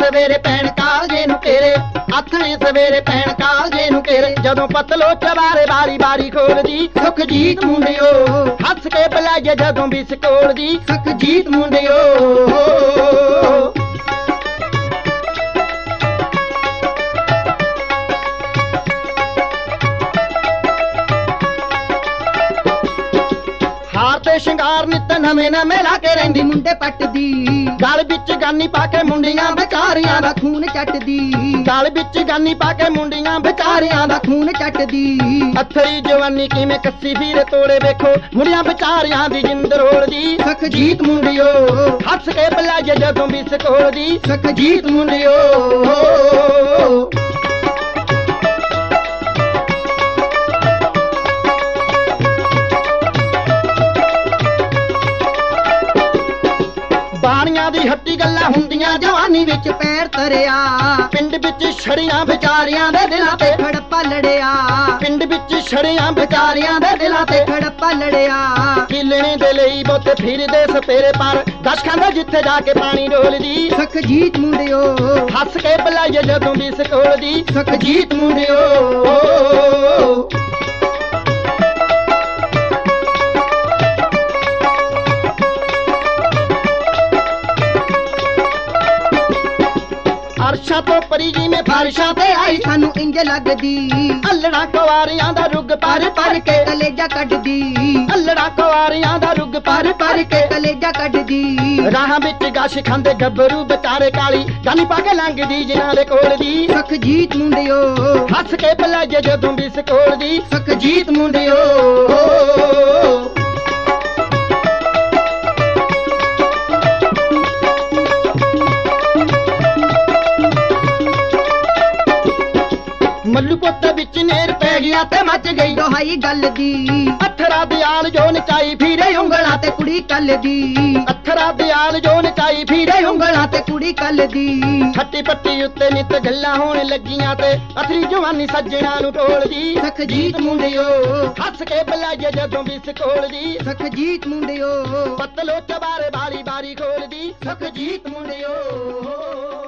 ਸਵੇਰੇ ਪੈਣ ਕਾਲਜੇ ਨੂੰ ਘੇਰੇ, ਆਥਣੇ ਸਵੇਰੇ ਪੈਣ ਕਾਲਜੇ ਨੂੰ ਘੇਰੇ। ਜਦੋਂ ਪਤਲੋ ਚਵਾਰੇ ਬਾਰੀ ਬਾਰੀ ਖੋਲਦੀ ਸੁਖਜੀਤ ਮੁੰਡਿਓ, ਹੱਸ ਕੇ ਬੁਲਾਈਏ ਜਦੋਂ ਵੀ ਸਕੋਲਦੀ ਸੁਖਜੀਤ ਮੁੰਡਿਓ। ਹਾਰ ਤੇ ਸ਼ਿੰਗਾਰ ਨਿੱਤ ਨਵੇਂ ਨਵੇਂ ਲਾ ਕੇ ਰਹਿੰਦੀ ਮੁੰਡੇ ਪੱਟਦੀ, ਗਲ ਵਿੱਚ ਗਾਨੀ ਪਾ ਕੇ ਮੁੰਡੀਆਂ ਵਿਚਾਰੀਆਂ ਦਾ ਖੂਨ ਚੱਟਦੀ, ਗਲ ਵਿੱਚ ਗਾਨੀ ਪਾ ਕੇ ਮੁੰਡੀਆਂ ਵਿਚਾਰੀਆਂ ਦਾ ਖੂਨ ਚੱਟਦੀ। ਅਥਰੀ ਜਵਾਨੀ ਕਿਵੇਂ ਕੱਸੀ ਵੀਰੇ ਤੋੜੇ ਵੇਖੋ, ਮੁੰਡਿਆਂ ਵਿਚਾਰੀਆਂ ਦੀ ਜਿੰਦ ਰੋਲਦੀ ਸੁਖਜੀਤ ਮੁੰਡਿਓ, ਹੱਸ ਕੇ ਬੁਲਾਈਏ ਜਦੋਂ ਵੀ ਸਕੋਲਦੀ ਸੁਖਜੀਤ ਮੁੰਡਿਓ। ਬਾਣੀਆਂ ਦੀ ਹੱਟੀ ਗੱਲਾਂ ਹੁੰਦੀਆਂ ਜਵਾਨੀ ਵਿੱਚ ਪੈਰ ਧਰਿਆ, ਪਿੰਡ ਵਿੱਚ ਛੜੀਆਂ ਵਿਚਾਰੀਆਂ ਦੇ ਦਿਲਾਂ ਤੇ ਖੜੱਪਾ ਲੜਿਆ, ਪਿੰਡ ਵਿੱਚ ਛੜੀਆਂ ਵਿਚਾਰੀਆਂ ਦੇ ਦਿਲਾਂ ਤੇ ਖੜੱਪਾ ਲੜਿਆ। ਕਿਲਣੇ ਦੇ ਲਈ ਬੋਤੇ ਫਿਰਦੇ ਸਪੇਰੇ ਪਰ, ਦਸ ਖਾਂਦਾ ਜਿੱਥੇ ਜਾ ਕੇ ਪਾਣੀ ਡੋਲਦੀ ਸੁਖਜੀਤ ਮੁੰਡਿਓ, ਹੱਸ ਕੇ ਬੁਲਾਈਏ ਜਦੋਂ ਵੀ ਸਕੋਲਦੀ ਸੁਖਜੀਤ ਮੁੰਡਿਓ। ਅਰਸ਼ਾਂ ਤੋਂ ਪਰੀ ਜਿਵੇਂ ਫਰਸ਼ਾਂ ਤੇ ਆਈ ਸਾਨੂੰ ਇੰਜ ਲੱਗਦੀ, ਅੱਲੜਾ ਕੁਆਰੀਆਂ ਦਾ ਰੁੱਗ ਪਰ ਪਰ ਕੇ ਕਲੇਜਾ ਕੱਢਦੀ, ਅੱਲੜਾ ਕੁਆਰੀਆਂ ਦਾ ਰੁੱਗ ਪਰ ਪਰ ਕੇ ਕਲੇਜਾ ਕੱਢਦੀ। ਰਾਹਾਂ ਵਿੱਚ ਗਸ਼ ਖਾਂਦੇ ਗੱਭਰੂ ਵਿਚਾਰੇ ਕਾਲੀ ਗਾਨੀ ਪਾ ਕੇ ਲੰਘਦੀ ਜਿਨ੍ਹਾਂ ਦੇ ਕੋਲ ਦੀ ਸੁਖਜੀਤ ਮੁੰਡਿਓ, ਹੱਸ ਕੇ ਬੁਲਾਈਏ ਜਦੋਂ ਵੀ ਸਕੋਲਦੀ ਸੁਖਜੀਤ ਮੁੰਡਿਓ। ਮੱਲੂ ਪੁੱਤ ਵਿੱਚ ਨੇਰ ਪੈ ਗਿਆ ਤੇ ਮੱਚ ਗਈ ਦੁਹਾਈ ਗੱਲ ਦੀ, ਅਥਰਾ ਦਿਆਲ ਜੋ ਨਚਾਈ ਫਿਰੇ ਉਂਗਲਾਂ ਤੇ ਕੁੜੀ ਕੱਲ ਦੀ, ਅਥਰਾ ਦਿਆਲ ਜੋ ਨਚਾਈ ਫਿਰੇ ਉਂਗਲਾਂ ਤੇ ਕੁੜੀ ਕੱਲ ਦੀ। ਖੱਟੀ ਪੱਟੀ ਉੱਤੇ ਨਿੱਤ ਗੱਲਾਂ ਹੋਣ ਲੱਗੀਆਂ ਤੇ ਅਥਰੀ ਜਵਾਨੀ ਸੱਜਣਾ ਨੂੰ ਟੋਲਦੀ ਸੁਖਜੀਤ ਮੁੰਡਿਓ, ਹੱਸ ਕੇ ਬੁਲਾਈਏ ਜਦੋਂ ਵੀ ਸਕੋਲਦੀ ਸੁਖਜੀਤ ਮੁੰਡਿਓ। ਪਤਲੋ ਚਵਾਰੇ ਬਾਰੀ ਬਾਰੀ ਖੋਲਦੀ ਸੁਖਜੀਤ ਮੁੰਡਿਓ।